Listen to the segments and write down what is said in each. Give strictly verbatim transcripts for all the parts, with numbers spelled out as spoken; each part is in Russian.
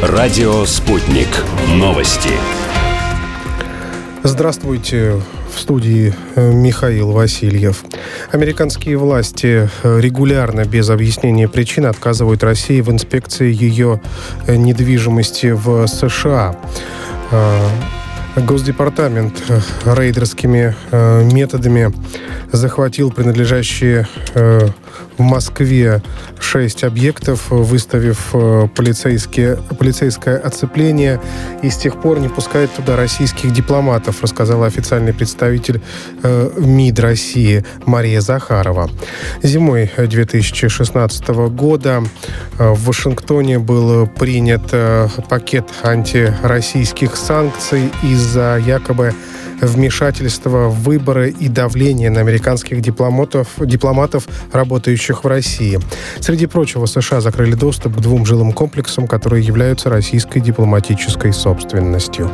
Радио «Спутник». Новости. Здравствуйте. В студии Михаил Васильев. Американские власти регулярно, без объяснения причин, отказывают России в инспекции ее недвижимости в США. Госдепартамент рейдерскими методами захватил принадлежащие в Москве шесть объектов, выставив полицейские, полицейское оцепление, и с тех пор не пускает туда российских дипломатов, рассказала официальный представитель МИД России Мария Захарова. Зимой две тысячи шестнадцатого года в Вашингтоне был принят пакет антироссийских санкций из-за якобы вмешательства в выборы и давления на американских дипломатов, дипломатов, работающих в России. Среди прочего, США закрыли доступ к двум жилым комплексам, которые являются российской дипломатической собственностью.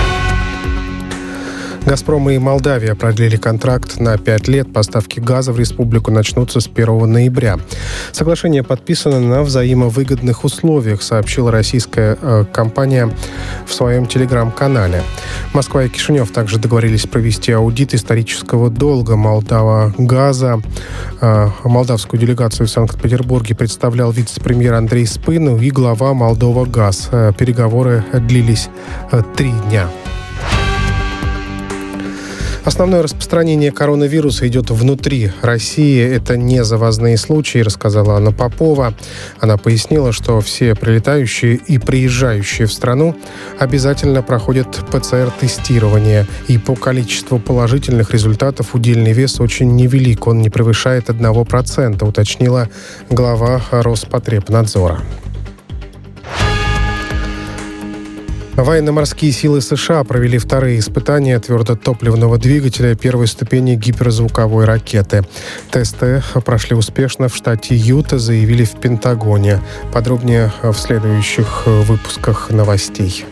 «Газпром» и Молдавия продлили контракт на пять лет. Поставки газа в республику начнутся с первого ноября. Соглашение подписано на взаимовыгодных условиях, сообщила российская э, компания в своем телеграм-канале. Москва и Кишинев также договорились провести аудит исторического долга Молдавагаза. Э, молдавскую делегацию в Санкт-Петербурге представлял вице-премьер Андрей Спынов и глава Молдовагаз. Э, переговоры длились э, три дня. Основное распространение коронавируса идет внутри России. Это не завозные случаи, рассказала Анна Попова. Она пояснила, что все прилетающие и приезжающие в страну обязательно проходят ПЦР-тестирование. И по количеству положительных результатов удельный вес очень невелик. Он не превышает одного процента, уточнила глава Роспотребнадзора. Военно-морские силы США провели вторые испытания твердотопливного двигателя первой ступени гиперзвуковой ракеты. Тесты прошли успешно в штате Юта, заявили в Пентагоне. Подробнее в следующих выпусках новостей.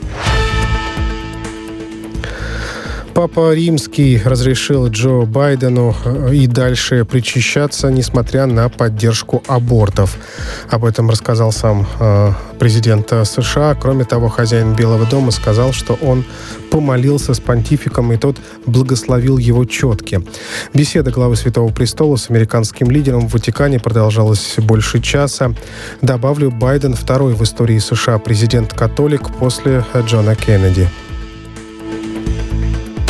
Папа Римский разрешил Джо Байдену и дальше причащаться, несмотря на поддержку абортов. Об этом рассказал сам э, президент США. Кроме того, хозяин Белого дома сказал, что он помолился с понтификом, и тот благословил его четки. Беседа главы Святого Престола с американским лидером в Ватикане продолжалась больше часа. Добавлю, Байден второй в истории США президент-католик после Джона Кеннеди.